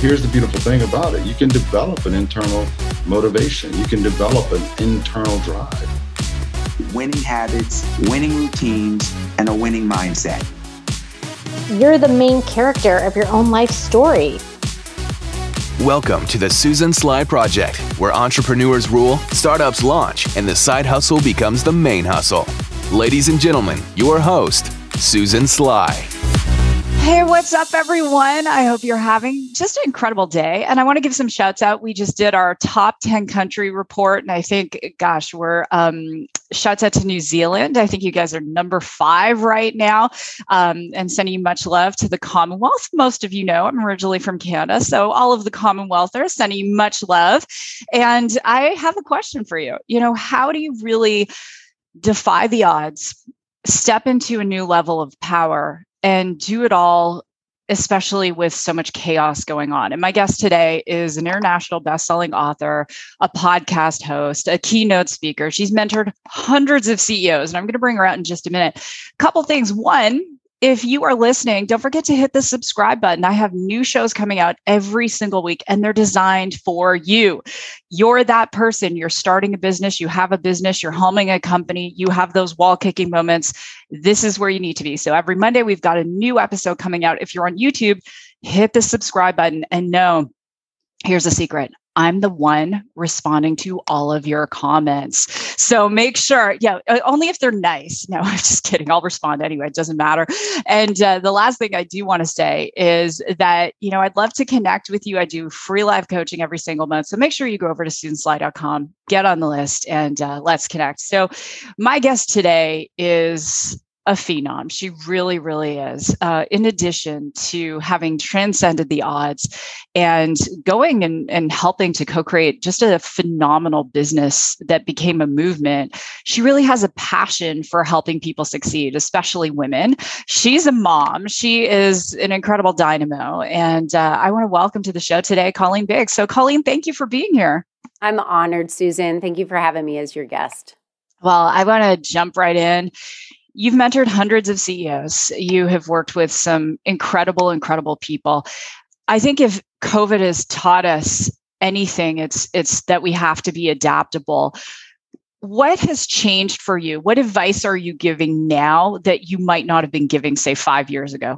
here's the beautiful thing about it. You can develop an internal motivation. You can develop an internal drive. Winning habits, winning routines, and a winning mindset. You're the main character of your own life story. Welcome to the Susan Sly Project, where entrepreneurs rule, startups launch, and the side hustle becomes the main hustle. Ladies and gentlemen, your host, Susan Sly. Hey, what's up, everyone? I hope you're having just an incredible day. And I want to give some shouts out. We just did our top 10 country report. And I think, we're shouts out to New Zealand. I think you guys are number 5 right now, and sending you much love to the Commonwealth. Most of you know I'm originally from Canada. So all of the Commonwealth are sending you much love. And I have a question for you. How do you really defy the odds, step into a new level of power, and do it all, especially with so much chaos going on? And my guest today is an international best-selling author, a podcast host, a keynote speaker. She's mentored hundreds of CEOs, and I'm going to bring her out in just a minute. A couple things. One, if you are listening, don't forget to hit the subscribe button. I have new shows coming out every single week, and they're designed for you. You're that person. You're starting a business. You have a business. You're helming a company. You have those wall-kicking moments. This is where you need to be. So every Monday, we've got a new episode coming out. If you're on YouTube, hit the subscribe button. And no, here's a secret. I'm the one responding to all of your comments. So make sure, only if they're nice. No, I'm just kidding. I'll respond anyway. It doesn't matter. And the last thing I do want to say is that, I'd love to connect with you. I do free live coaching every single month. So make sure you go over to susansly.com, get on the list, and let's connect. So my guest today is a phenom. She really, really is. In addition to having transcended the odds and going and helping to co-create just a phenomenal business that became a movement, she really has a passion for helping people succeed, especially women. She's a mom. She is an incredible dynamo. And I want to welcome to the show today, Colleen Biggs. So Colleen, thank you for being here. I'm honored, Susan. Thank you for having me as your guest. Well, I want to jump right in. You've mentored hundreds of CEOs. You have worked with some incredible, incredible people. I think if COVID has taught us anything, it's that we have to be adaptable. What has changed for you? What advice are you giving now that you might not have been giving, say, 5 years ago?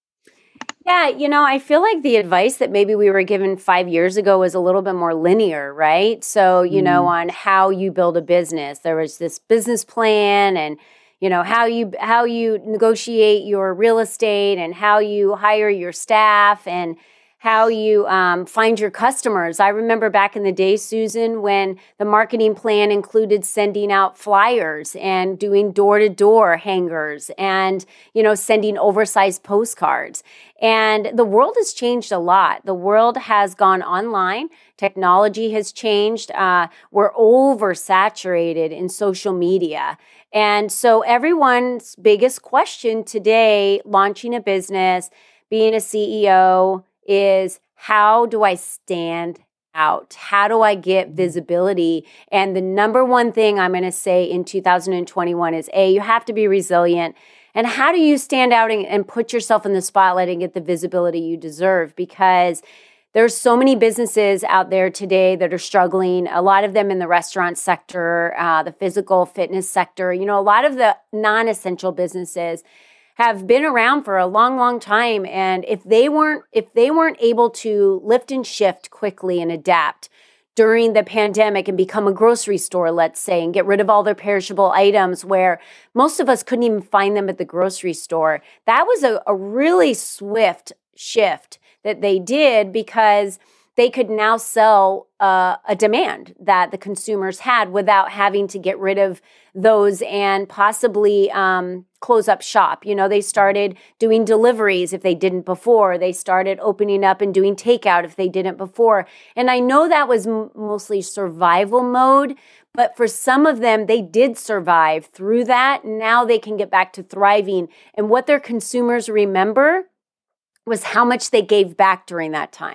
Yeah, I feel like the advice that maybe we were given 5 years ago was a little bit more linear, right? So, on how you build a business, there was this business plan and how you negotiate your real estate and how you hire your staff and how you find your customers. I remember back in the day, Susan, when the marketing plan included sending out flyers and doing door-to-door hangers and, sending oversized postcards. And the world has changed a lot. The world has gone online. Technology has changed. We're oversaturated in social media. And so everyone's biggest question today, launching a business, being a CEO, is how do I stand out? How do I get visibility? And the number one thing I'm going to say in 2021 is, you have to be resilient. And how do you stand out and put yourself in the spotlight and get the visibility you deserve? Because there's so many businesses out there today that are struggling, a lot of them in the restaurant sector, the physical fitness sector. A lot of the non-essential businesses have been around for a long, long time. And if they weren't able to lift and shift quickly and adapt during the pandemic and become a grocery store, let's say, and get rid of all their perishable items where most of us couldn't even find them at the grocery store, that was a really swift shift that they did, because they could now sell a demand that the consumers had without having to get rid of those and possibly close up shop. They started doing deliveries if they didn't before. They started opening up and doing takeout if they didn't before. And I know that was mostly survival mode, but for some of them, they did survive through that. Now they can get back to thriving. And what their consumers remember was how much they gave back during that time.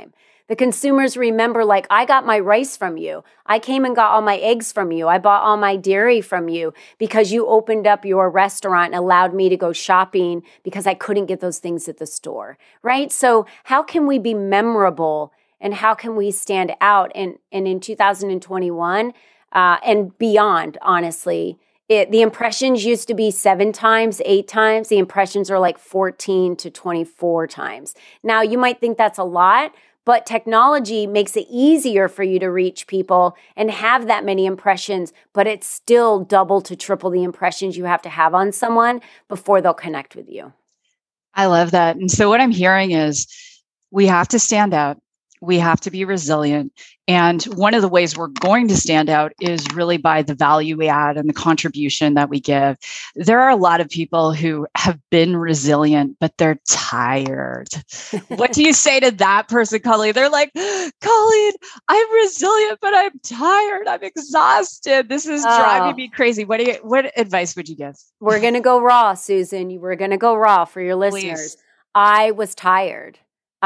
The consumers remember, like, I got my rice from you. I came and got all my eggs from you. I bought all my dairy from you because you opened up your restaurant and allowed me to go shopping because I couldn't get those things at the store, right? So how can we be memorable and how can we stand out? And in 2021 and beyond, honestly, the impressions used to be 7 times, 8 times. The impressions are like 14 to 24 times. Now, you might think that's a lot, but technology makes it easier for you to reach people and have that many impressions, but it's still double to triple the impressions you have to have on someone before they'll connect with you. I love that. And so what I'm hearing is we have to stand out. We have to be resilient. And one of the ways we're going to stand out is really by the value we add and the contribution that we give. There are a lot of people who have been resilient, but they're tired. What do you say to that person, Colleen? They're like, Colleen, I'm resilient, but I'm tired. I'm exhausted. This is driving me crazy. What advice would you give? We're going to go raw, Susan. We're going to go raw for your listeners. Please. I was tired.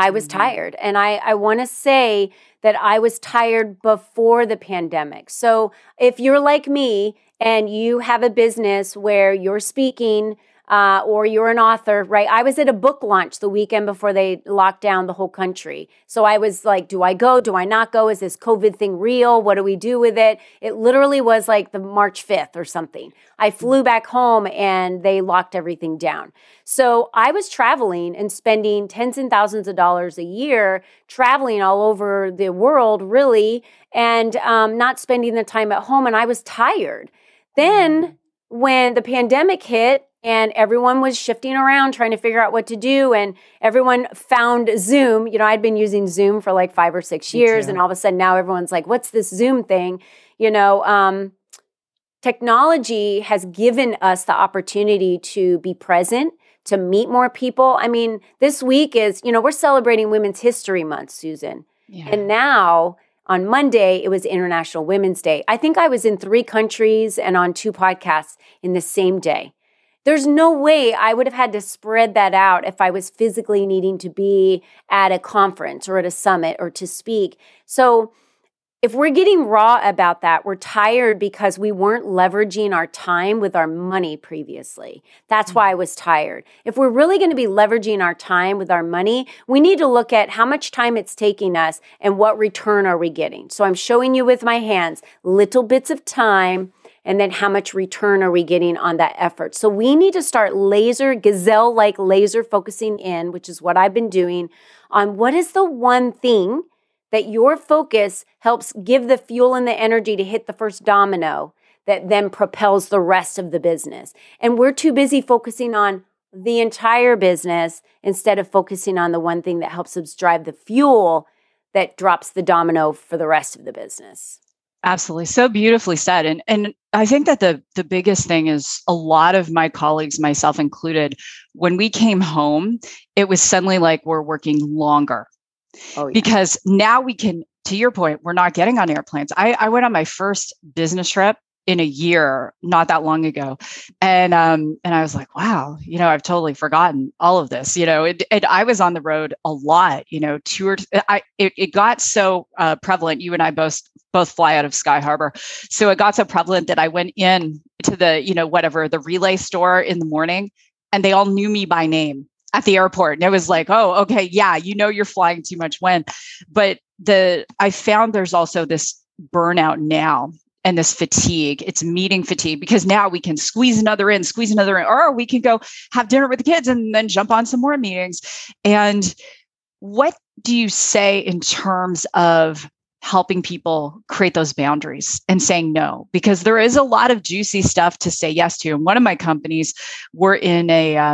And I want to say that I was tired before the pandemic. So if you're like me and you have a business where you're speaking or you're an author, right? I was at a book launch the weekend before they locked down the whole country. So I was like, do I go? Do I not go? Is this COVID thing real? What do we do with it? It literally was like the March 5th or something. I flew back home and they locked everything down. So I was traveling and spending tens and thousands of dollars a year traveling all over the world, really, and not spending the time at home. And I was tired. Then when the pandemic hit, and everyone was shifting around trying to figure out what to do. And everyone found Zoom. You know, I'd been using Zoom for like 5 or 6 years. And all of a sudden now everyone's like, what's this Zoom thing? You know, technology has given us the opportunity to be present, to meet more people. I mean, this week is, you know, we're celebrating Women's History Month, Susan. Yeah. And now on Monday, it was International Women's Day. I think I was in 3 countries and on 2 podcasts in the same day. There's no way I would have had to spread that out if I was physically needing to be at a conference or at a summit or to speak. So if we're getting raw about that, we're tired because we weren't leveraging our time with our money previously. That's why I was tired. If we're really going to be leveraging our time with our money, we need to look at how much time it's taking us and what return are we getting. So I'm showing you with my hands little bits of time. And then how much return are we getting on that effort? So we need to start gazelle-like laser focusing in, which is what I've been doing, on what is the one thing that your focus helps give the fuel and the energy to hit the first domino that then propels the rest of the business. And we're too busy focusing on the entire business instead of focusing on the one thing that helps us drive the fuel that drops the domino for the rest of the business. Absolutely. So beautifully said. And I think that the biggest thing is a lot of my colleagues, myself included, when we came home, it was suddenly like we're working longer. Oh, yeah. Because now we can, to your point, we're not getting on airplanes. I went on my first business trip in a year, not that long ago. And I was like, wow, you know, I've totally forgotten all of this, you know, and I was on the road a lot, you know, it got so prevalent. You and I both fly out of Sky Harbor. So it got so prevalent that I went in to the, you know, the Relay store in the morning and they all knew me by name at the airport. And it was like, oh, okay. Yeah. You know, you're flying too much when, but I found there's also this burnout now. And this fatigue, it's meeting fatigue, because now we can squeeze another in, or we can go have dinner with the kids and then jump on some more meetings. And what do you say in terms of helping people create those boundaries and saying no? Because there is a lot of juicy stuff to say yes to. And one of my companies, we're in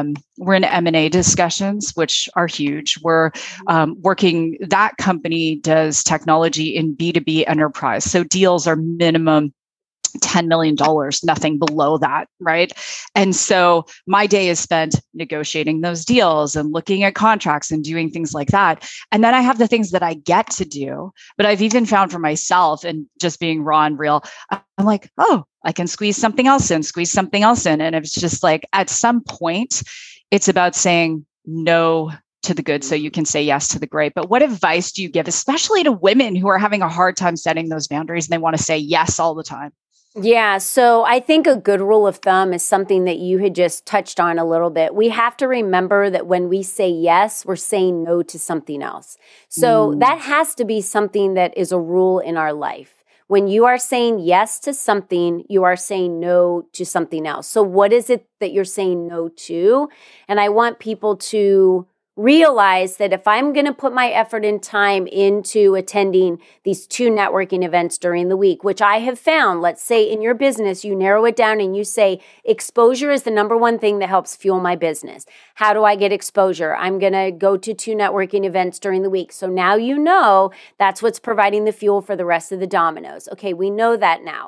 M&A discussions, which are huge. We're working, that company does technology in B2B enterprise. So deals are minimum $10 million, nothing below that, right? And so my day is spent negotiating those deals and looking at contracts and doing things like that. And then I have the things that I get to do, but I've even found for myself, and just being raw and real, I'm like, oh, I can squeeze something else in. And it's just like, at some point, it's about saying no to the good so you can say yes to the great. But what advice do you give, especially to women who are having a hard time setting those boundaries and they want to say yes all the time? Yeah, so I think a good rule of thumb is something that you had just touched on a little bit. We have to remember that when we say yes, we're saying no to something else. So that has to be something that is a rule in our life. When you are saying yes to something, you are saying no to something else. So what is it that you're saying no to? And I want people to realize that if I'm going to put my effort and time into attending these 2 networking events during the week, which I have found, let's say in your business, you narrow it down and you say, exposure is the number one thing that helps fuel my business. How do I get exposure? I'm going to go to 2 networking events during the week. So now you know that's what's providing the fuel for the rest of the dominoes. Okay, we know that now.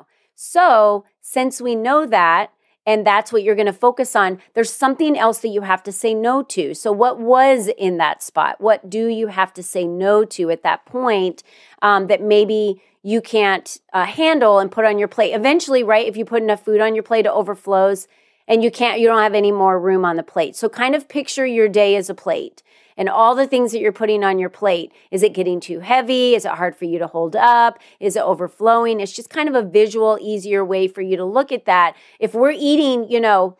So since we know that, and that's what you're going to focus on, there's something else that you have to say no to. So what was in that spot? What do you have to say no to at that point that maybe you can't handle and put on your plate? Eventually, right, if you put enough food on your plate, it overflows and you don't have any more room on the plate. So kind of picture your day as a plate. And all the things that you're putting on your plate, is it getting too heavy? Is it hard for you to hold up? Is it overflowing? It's just kind of a visual, easier way for you to look at that. If we're eating,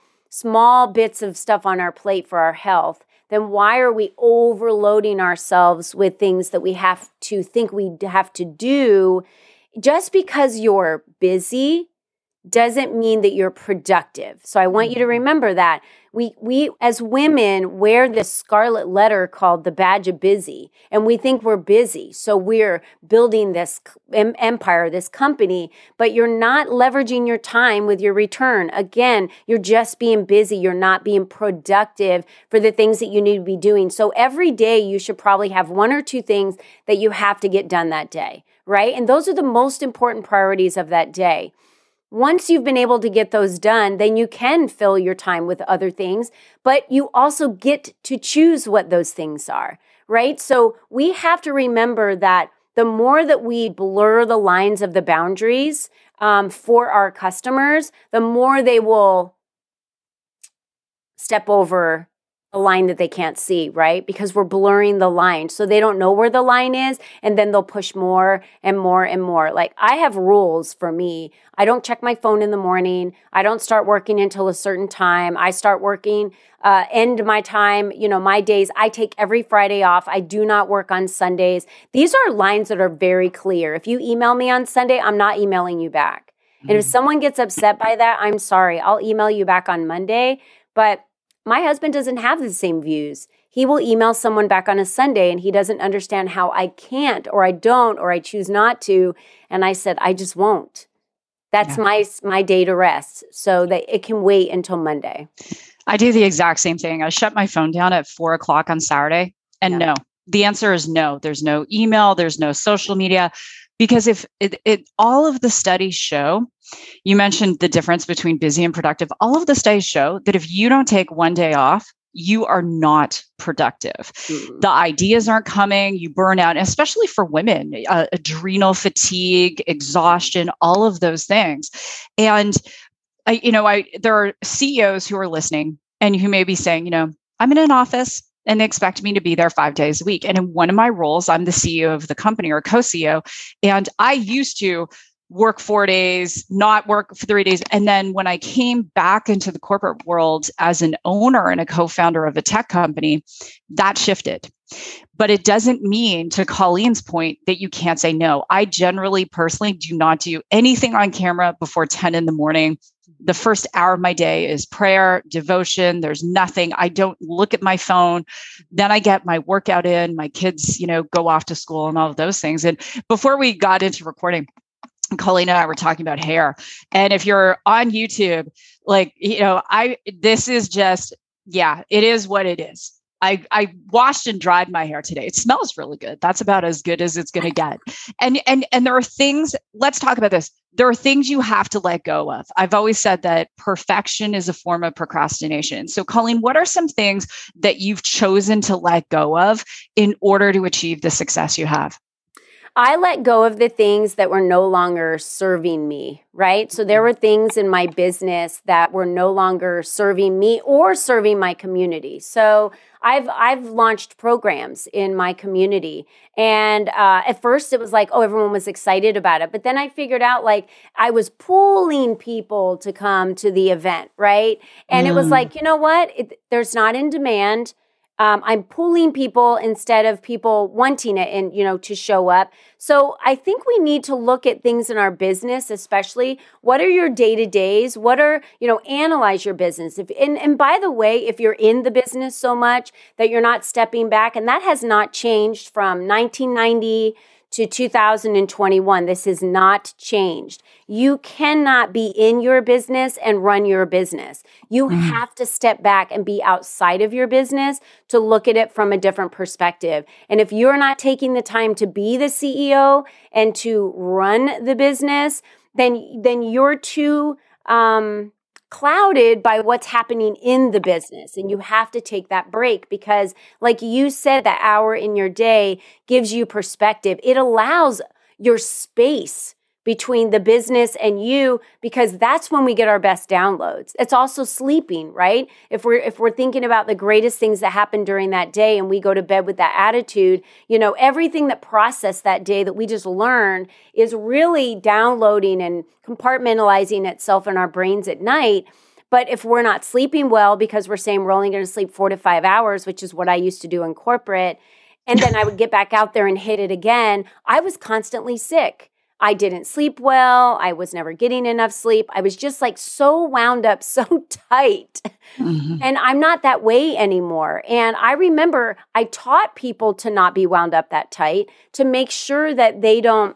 small bits of stuff on our plate for our health, then why are we overloading ourselves with things that we have to think we have to do? Just because you're busy doesn't mean that you're productive. So I want you to remember that. We as women wear this scarlet letter called the badge of busy, and we think we're busy. So we're building this empire, this company, but you're not leveraging your time with your return. Again, you're just being busy. You're not being productive for the things that you need to be doing. So every day you should probably have 1 or 2 things that you have to get done that day, right? And those are the most important priorities of that day. Once you've been able to get those done, then you can fill your time with other things, but you also get to choose what those things are, right? So we have to remember that the more that we blur the lines of the boundaries for our customers, the more they will step over a line that they can't see, right? Because we're blurring the line. So they don't know where the line is, and then they'll push more and more and more. Like, I have rules for me. I don't check my phone in the morning. I don't start working until a certain time. I start working, end my time, my days. I take every Friday off. I do not work on Sundays. These are lines that are very clear. If you email me on Sunday, I'm not emailing you back. And if someone gets upset by that, I'm sorry. I'll email you back on Monday. But my husband doesn't have the same views. He will email someone back on a Sunday and he doesn't understand how I can't, or I don't, or I choose not to. And I said, I just won't. That's my day to rest, so that it can wait until Monday. I do the exact same thing. I shut my phone down at 4:00 on Saturday. And no, the answer is no. There's no email. There's no social media. Because if all of the studies show, you mentioned the difference between busy and productive. All of the studies show that if you don't take 1 day off, you are not productive. The ideas aren't coming, you burn out, especially for women, adrenal fatigue, exhaustion, all of those things. And there are CEOs who are listening and who may be saying, I'm in an office and they expect me to be there 5 days a week. And in one of my roles, I'm the CEO of the company, or co-CEO. And I used to work 4 days, not work for 3 days. And then when I came back into the corporate world as an owner and a co-founder of a tech company, that shifted. But it doesn't mean, to Colleen's point, that you can't say no. I generally, personally, do not do anything on camera before 10 in the morning. The first hour of my day is prayer, devotion. There's nothing. I don't look at my phone. Then I get my workout in. My kids, go off to school and all of those things. And before we got into recording, Colleen and I were talking about hair. And if you're on YouTube, this is just, it is what it is. I washed and dried my hair today. It smells really good. That's about as good as it's going to get. And there are things, let's talk about this. There are things you have to let go of. I've always said that perfection is a form of procrastination. So Colleen, what are some things that you've chosen to let go of in order to achieve the success you have? I let go of the things that were no longer serving me, right? So there were things in my business that were no longer serving me or serving my community. So I've launched programs in my community. And at first it was like, oh, everyone was excited about it. But then I figured out like I was pulling people to come to the event, right? And it was like, you know what? There's not in demand. I'm pulling people instead of people wanting it and, to show up. So I think we need to look at things in our business, especially what are your day-to-days? What are, analyze your business. And by the way, if you're in the business so much that you're not stepping back, and that has not changed from 1990 to 2021. This has not changed. You cannot be in your business and run your business. You have to step back and be outside of your business to look at it from a different perspective. And if you're not taking the time to be the CEO and to run the business, then you're too clouded by what's happening in the business. And you have to take that break because, like you said, that hour in your day gives you perspective. It allows your space between the business and you, because that's when we get our best downloads. It's also sleeping, right? If we're thinking about the greatest things that happened during that day and we go to bed with that attitude, everything that processed that day that we just learned is really downloading and compartmentalizing itself in our brains at night. But if we're not sleeping well because we're saying we're only going to sleep 4 to 5 hours, which is what I used to do in corporate, and then I would get back out there and hit it again, I was constantly sick. I didn't sleep well. I was never getting enough sleep. I was just like so wound up, so tight. And I'm not that way anymore. And I remember I taught people to not be wound up that tight, to make sure that they don't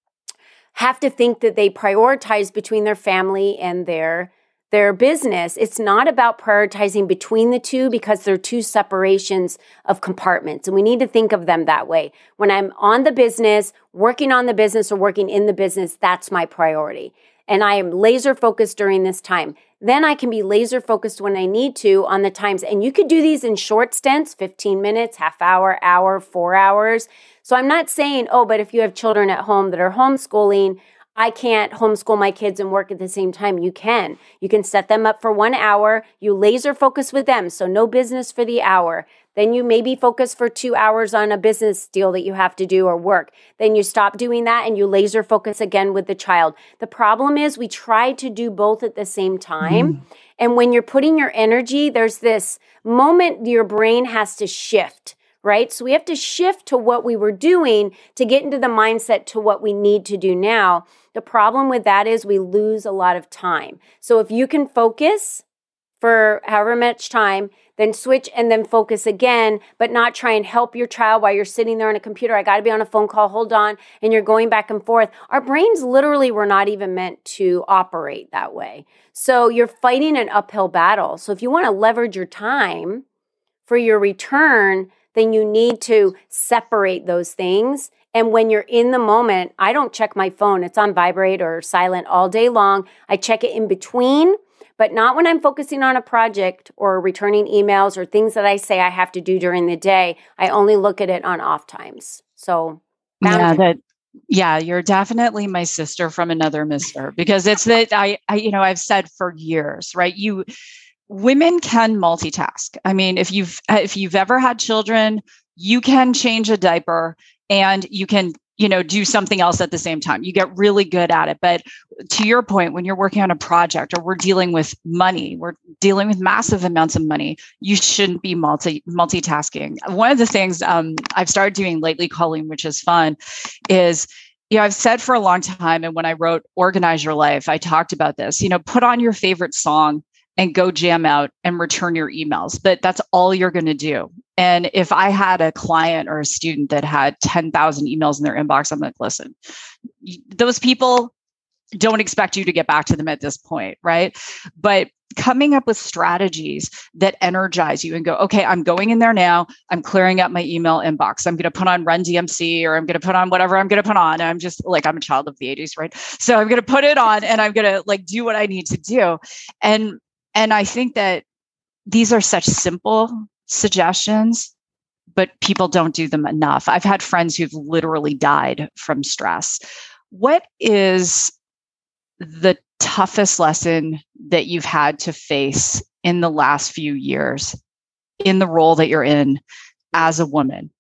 have to think that they prioritize between their family and their business. It's not about prioritizing between the two because they're two separations of compartments. And we need to think of them that way. When I'm on the business, working on the business or working in the business, that's my priority. And I am laser focused during this time. Then I can be laser focused when I need to on the times. And you could do these in short stints, 15 minutes, half hour, 4 hours. So I'm not saying, but if you have children at home that are homeschooling, I can't homeschool my kids and work at the same time. You can. You can set them up for 1 hour. You laser focus with them. So no business for the hour. Then you maybe focus for 2 hours on a business deal that you have to do or work. Then you stop doing that and you laser focus again with the child. The problem is we try to do both at the same time. And when you're putting your energy, there's this moment your brain has to shift. Right? So we have to shift to what we were doing to get into the mindset to what we need to do now. The problem with that is we lose a lot of time. So if you can focus for however much time, then switch and then focus again, but not try and help your child while you're sitting there on a computer. I got to be on a phone call, hold on, and you're going back and forth. Our brains literally were not even meant to operate that way. So you're fighting an uphill battle. So if you want to leverage your time for your return, then you need to separate those things. And when you're in the moment, I don't check my phone. It's on vibrate or silent all day long. I check it in between, but not when I'm focusing on a project or returning emails or things that I say I have to do during the day. I only look at it on off times. So you're definitely my sister from another mister, because it's that I've said for years, right? Women can multitask. I mean, if you've ever had children, you can change a diaper and you can, do something else at the same time. You get really good at it. But to your point, when you're working on a project or we're dealing with money, we're dealing with massive amounts of money, you shouldn't be multitasking. One of the things I've started doing lately, Colleen, which is fun, is I've said for a long time, and when I wrote Organize Your Life, I talked about this, put on your favorite song and go jam out and return your emails. But that's all you're going to do. And if I had a client or a student that had 10,000 emails in their inbox, I'm like, listen, those people don't expect you to get back to them at this point, right? But coming up with strategies that energize you and go, okay, I'm going in there now. I'm clearing up my email inbox. I'm going to put on Run DMC, or I'm going to put on whatever I'm going to put on. I'm just like, I'm a child of the 80s, right? So I'm going to put it on and I'm going to do what I need to do. And I think that these are such simple suggestions, but people don't do them enough. I've had friends who've literally died from stress. What is the toughest lesson that you've had to face in the last few years in the role that you're in as a woman?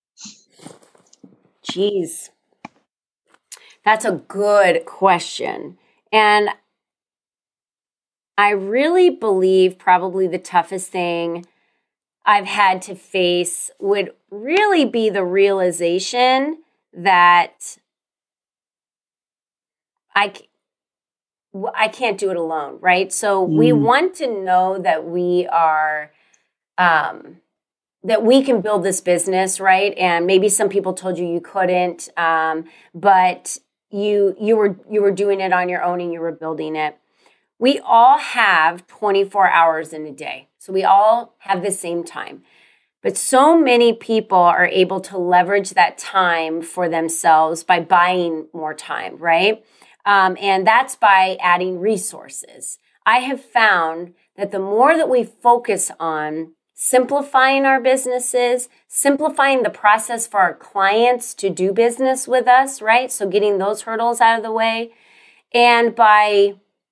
Geez, that's a good question. And I really believe probably the toughest thing I've had to face would really be the realization that I can't do it alone, right? So we want to know that we are, that we can build this business, right? And maybe some people told you couldn't, but you were doing it on your own and you were building it. We all have 24 hours in a day. So we all have the same time. But so many people are able to leverage that time for themselves by buying more time, right? And that's by adding resources. I have found that the more that we focus on simplifying our businesses, simplifying the process for our clients to do business with us, right? So getting those hurdles out of the way, and by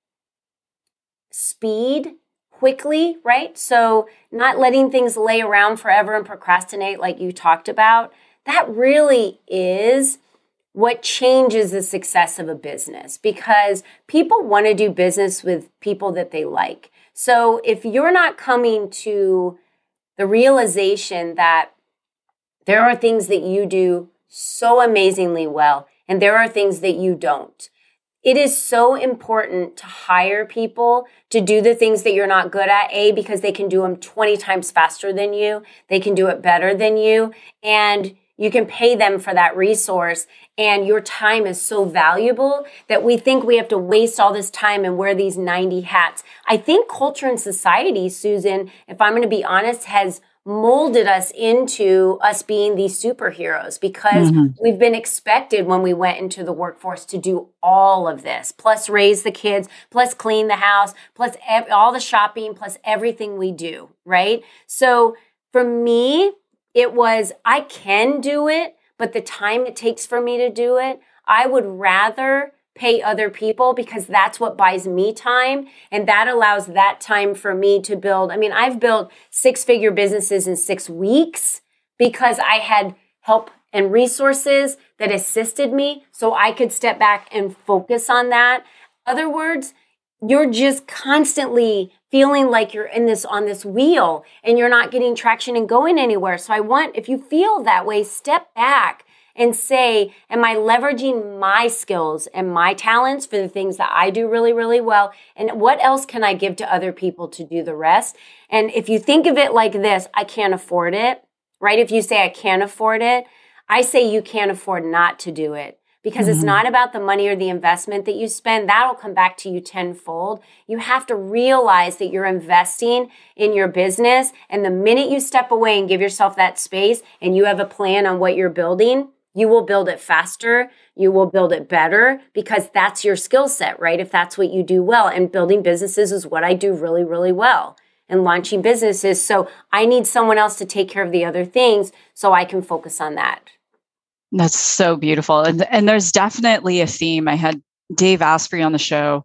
speed, quickly, right? So not letting things lay around forever and procrastinate like you talked about. That really is what changes the success of a business, because people want to do business with people that they like. So if you're not coming to the realization that there are things that you do so amazingly well, and there are things that you don't, it is so important to hire people to do the things that you're not good at, because they can do them 20 times faster than you. They can do it better than you. And you can pay them for that resource. And your time is so valuable that we think we have to waste all this time and wear these 90 hats. I think culture and society, Susan, if I'm going to be honest, has molded us into us being these superheroes, because we've been expected when we went into the workforce to do all of this, plus raise the kids, plus clean the house, plus all the shopping, plus everything we do, right? So for me, it was, I can do it, but the time it takes for me to do it, I would rather pay other people, because that's what buys me time. And that allows that time for me to build. I mean, I've built 6-figure businesses in 6 weeks because I had help and resources that assisted me so I could step back and focus on that. Other words, you're just constantly feeling like you're on this wheel and you're not getting traction and going anywhere. So if you feel that way, step back and say, am I leveraging my skills and my talents for the things that I do really, really well? And what else can I give to other people to do the rest? And if you think of it like this, I can't afford it, right? If you say I can't afford it, I say you can't afford not to do it, because it's not about the money or the investment that you spend. That'll come back to you tenfold. You have to realize that you're investing in your business. And the minute you step away and give yourself that space and you have a plan on what you're building, you will build it faster. You will build it better, because that's your skill set, right? If that's what you do well. And building businesses is what I do really, really well, and launching businesses. So I need someone else to take care of the other things so I can focus on that. That's so beautiful. And there's definitely a theme. I had Dave Asprey on the show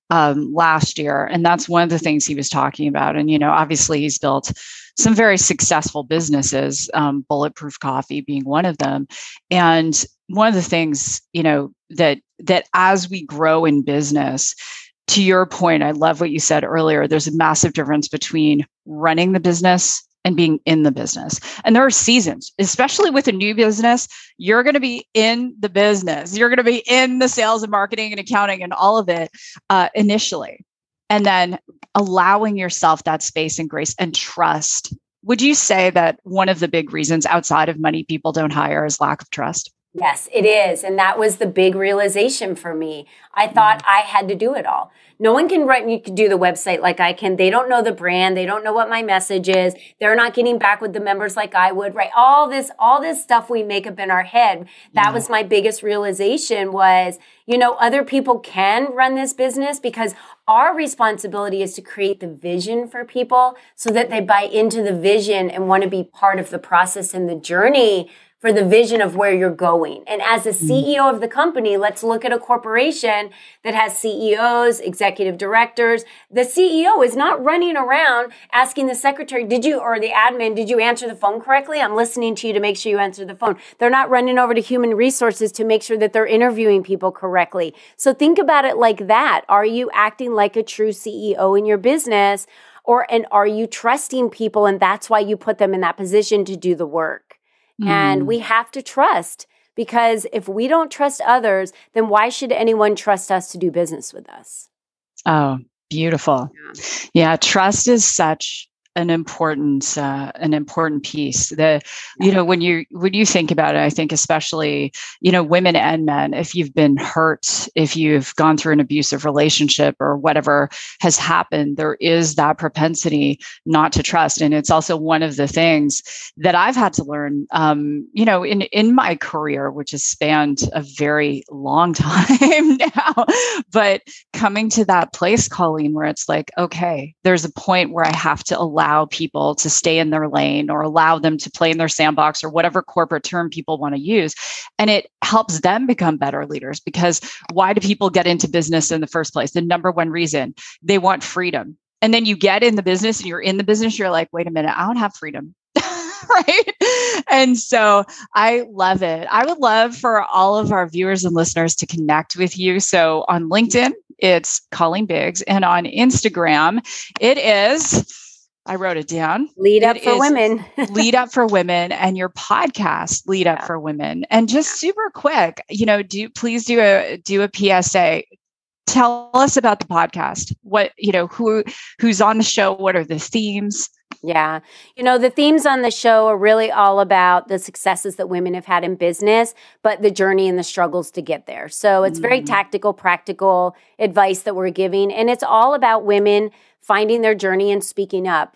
last year, and that's one of the things he was talking about. And, obviously he's built some very successful businesses, Bulletproof Coffee being one of them. And one of the things, that as we grow in business, to your point, I love what you said earlier, there's a massive difference between running the business and being in the business. And there are seasons, especially with a new business, you're going to be in the business. You're going to be in the sales and marketing and accounting and all of it initially. And then allowing yourself that space and grace and trust. Would you say that one of the big reasons outside of money people don't hire is lack of trust? Yes, it is. And that was the big realization for me. I thought I had to do it all. No one can write, you can do the website like I can. They don't know the brand. They don't know what my message is. They're not getting back with the members like I would, right? All this stuff we make up in our head. That was my biggest realization was, other people can run this business, because our responsibility is to create the vision for people so that they buy into the vision and want to be part of the process and the journey for the vision of where you're going. And as a CEO of the company, let's look at a corporation that has CEOs, executive directors. The CEO is not running around asking the secretary, or the admin, did you answer the phone correctly? I'm listening to you to make sure you answer the phone. They're not running over to human resources to make sure that they're interviewing people correctly. So think about it like that. Are you acting like a true CEO in your business? And are you trusting people? And that's why you put them in that position to do the work. And we have to trust, because if we don't trust others, then why should anyone trust us to do business with us? Oh, beautiful. Yeah, trust is such an important piece. When you think about it, I think especially, women and men, if you've been hurt, if you've gone through an abusive relationship or whatever has happened, there is that propensity not to trust. And it's also one of the things that I've had to learn, in my career, which has spanned a very long time now, but coming to that place, Colleen, where it's like, okay, there's a point where I have to allow people to stay in their lane or allow them to play in their sandbox or whatever corporate term people want to use. And it helps them become better leaders, because why do people get into business in the first place? The number one reason: they want freedom. And then you get in the business and you're in the business, you're like, wait a minute, I don't have freedom. Right. And so I love it. I would love for all of our viewers and listeners to connect with you. So on LinkedIn, it's Colleen Biggs. And on Instagram, it is, I wrote it down. Lead Up for Women. Lead Up for Women, and your podcast, Lead Up for Women. And just super quick, please do a PSA. Tell us about the podcast. What, who's on the show? What are the themes? Yeah. The themes on the show are really all about the successes that women have had in business, but the journey and the struggles to get there. So it's very tactical, practical advice that we're giving. And it's all about women finding their journey and speaking up.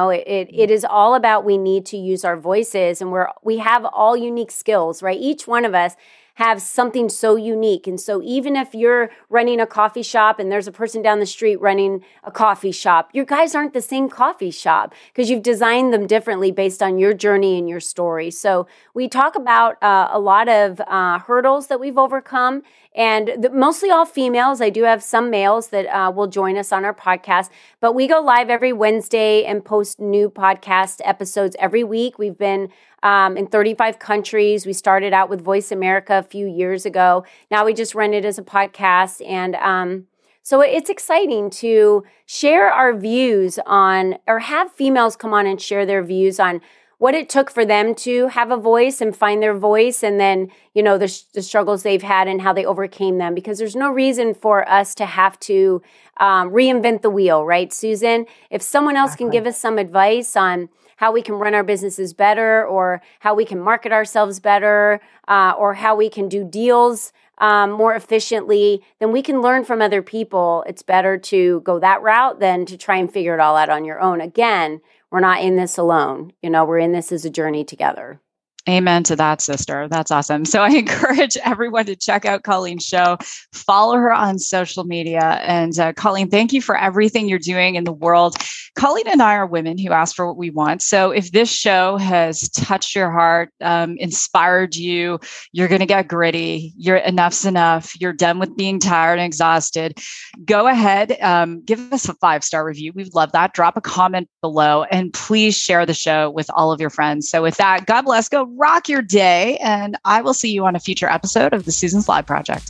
It is all about, we need to use our voices, and we have all unique skills, right? Each one of us have something so unique. And so even if you're running a coffee shop and there's a person down the street running a coffee shop, your guys aren't the same coffee shop, because you've designed them differently based on your journey and your story. So we talk about a lot of hurdles that we've overcome, and mostly all females. I do have some males that will join us on our podcast, but we go live every Wednesday and post new podcast episodes every week. We've been in 35 countries. We started out with Voice America a few years ago. Now we just run it as a podcast. And so it's exciting to share our views on, or have females come on and share their views on what it took for them to have a voice and find their voice, and then, the struggles they've had and how they overcame them. Because there's no reason for us to have to reinvent the wheel, right, Susan? If someone else can give us some advice on how we can run our businesses better, or how we can market ourselves better, or how we can do deals more efficiently, then we can learn from other people. It's better to go that route than to try and figure it all out on your own. Again, we're not in this alone. We're in this as a journey together. Amen to that, sister. That's awesome. So I encourage everyone to check out Colleen's show, follow her on social media. And Colleen, thank you for everything you're doing in the world. Colleen and I are women who ask for what we want. So if this show has touched your heart, inspired you, you're going to get gritty, enough's enough, you're done with being tired and exhausted, go ahead, give us a 5-star review. We'd love that. Drop a comment below, and please share the show with all of your friends. So with that, God bless. Go rock your day, and I will see you on a future episode of the Susan Slide Project.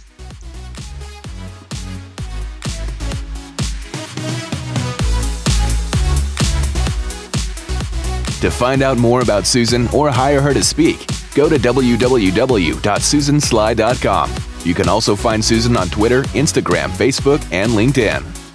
To find out more about Susan or hire her to speak, go to www.susanslide.com. You can also find Susan on Twitter, Instagram, Facebook, and LinkedIn.